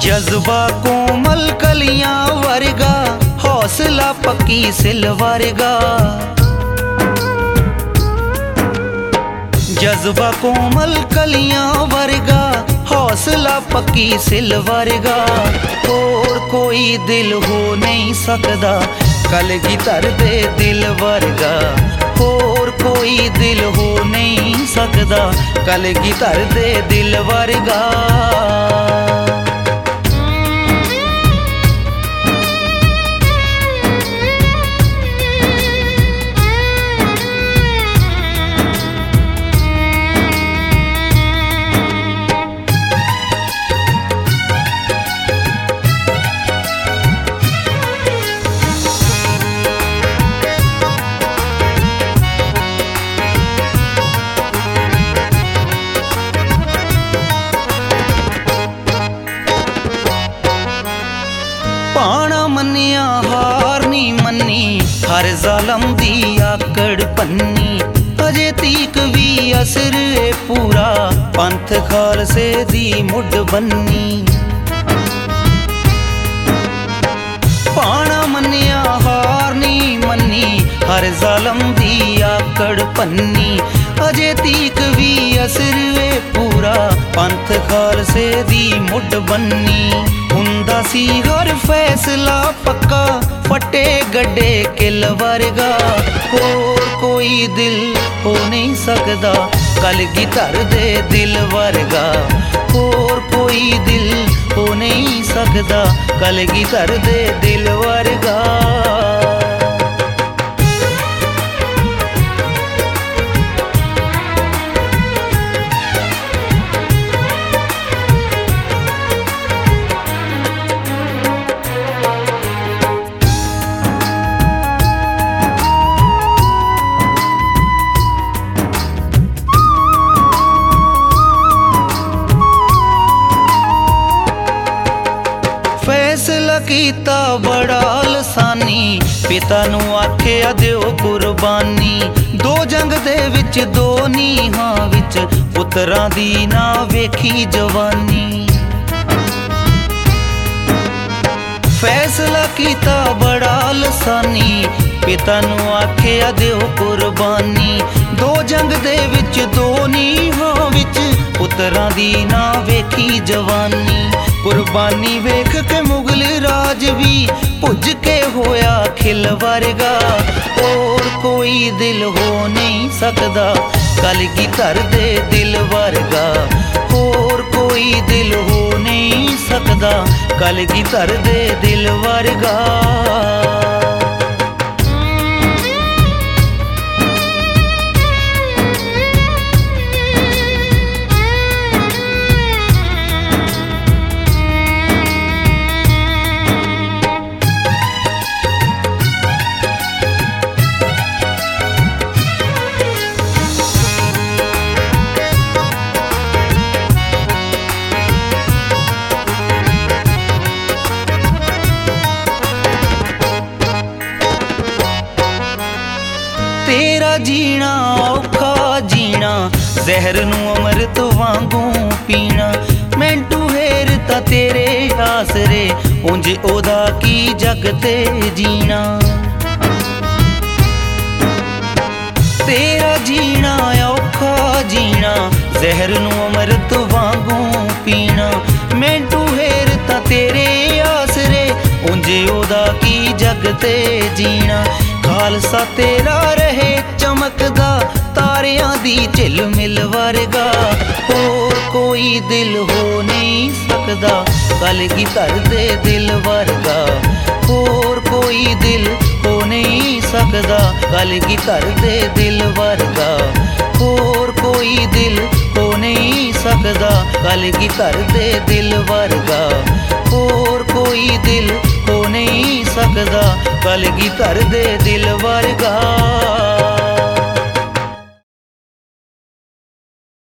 जज्बा कोमल कलियां वर्गा, हौसला पक्की सिल वर्गा। जज्बा कोमल कलियां वर्गा, हौसला पक्की सिल वर्गा। और कोई दिल हो नहीं सकदा कलगीधर दे दिल वर्गा। और कोई दिल हो नहीं सकदा कलगीधर दे दिल वर्गा। पाना मन्निया हार नी मन्नी, हर जालम दी आकड़ पन्नी। अजे तीक भी असर ए पूरा, पंथ खालसे दी मुड बन्नी। पाना मन्निया हार नी मन्नी, हर जालम दी आकड़ पन्नी। अजे तीक भी असर ए पूरा, पंथ खालसे दी मुड बन्नी। हुंदा सी हर फैसला पक्का, फटे गड्डे किल वर्गा। और कोई दिल हो नहीं सकदा कलगीधर दे दिल वर्गा। और कोई दिल हो नहीं सकदा कलगीधर दे दिल वर्गा। फैसला कीता बड़ा लसानी, पिता नू आखिया दिओ कुर्बानी। दो जंग दे विच दो नीहां विच, पुत्रां दी ना वेखी जवानी। फैसला कीता बड़ा लसानी, पिता नू आखिया दिओ कुर्बानी। दो जंग दे विच दो नीहां विच, पुत्रां दी ना वेखी जवानी। कुर्बानी वेख के मुगल राज भी भुज के होया खिल वर्गा। और कोई दिल हो नहीं सकदा कलगीधर दे दिल वर्गा। और कोई दिल हो नहीं सकदा कलगीधर दे दिल वर्गा। तेरा जीना औखा जीना, जहर नू अमृत वांगू पीना। मैंटू हेर ता तेरे आसरे, उंज ओदा की जग ते जीना। तेरा जीना औखा जीना, जहर नू अमृत वांगू पीना। मैंटू हेर ता तेरे आसरे, उंज ओदा की जग ते जीना। खालसा तेरा रहे चमकदा, तारियां दी झिलमिल वर्गा। और कोई दिल हो नहीं सकदा कलगीधर दे दिल वर्गा। और कोई दिल हो नहीं सकदा कलगीधर दे दिल वर्गा। और कोई दिल हो नहीं सकदा कलगीधर दे दिल वर्गा। और कोई दिल हो नहीं सकदा कलगीधर दे दिल वर्गा।